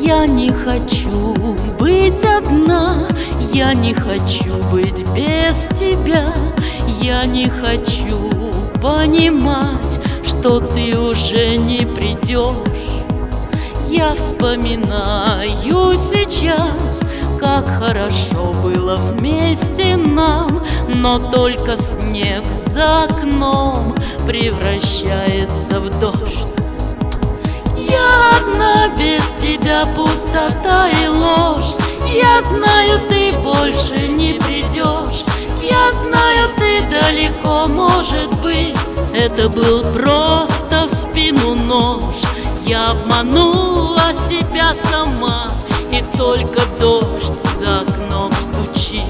Я не хочу быть одна, я не хочу быть без тебя. Я не хочу понимать, что ты уже не придешь. Я вспоминаю сейчас, как хорошо было вместе нам, но только снег за окном превращается в дождь. Я одна, без тебя пустота и ложь. Я знаю, ты больше не придешь. Я знаю, ты далеко, может быть. Это был просто в спину нож. Я обманула себя сама, и только дождь за окном стучит.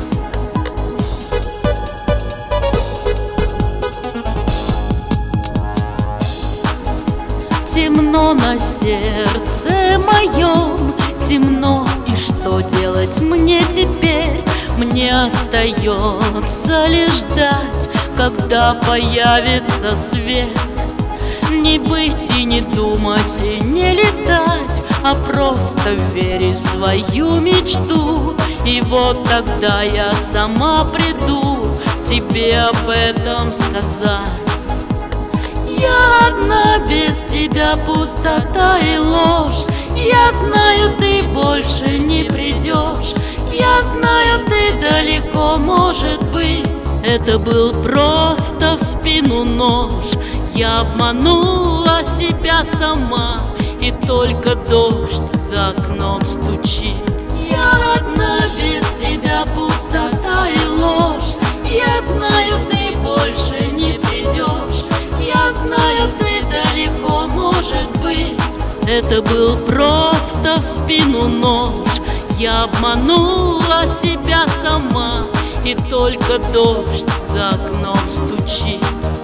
Темно на сердце моем, темно, и что делать мне теперь? Мне остается лишь ждать, когда появится свет. Не быть и не думать, и не летать, а просто верить в свою мечту. И вот тогда я сама приду тебе об этом сказать. Я одна, без тебя пустота и ложь. Я знаю, ты больше не придешь. Я знаю, ты далеко, может быть. Это был просто в спину нож. Я обманула себя сама, и только дождь за окном стучит. Я одна, без тебя пустота и ложь. Я знаю, ты больше не придешь. Я знаю, ты далеко, может быть. Это был просто в спину нож. Я обманула себя сама, и только дождь за окном стучит.